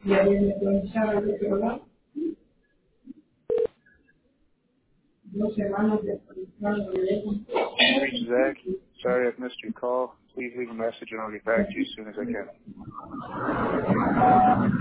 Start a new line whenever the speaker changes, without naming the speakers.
You've reached Zach. Sorry I've missed your call. Please leave a message and I'll get back to you as soon as I can.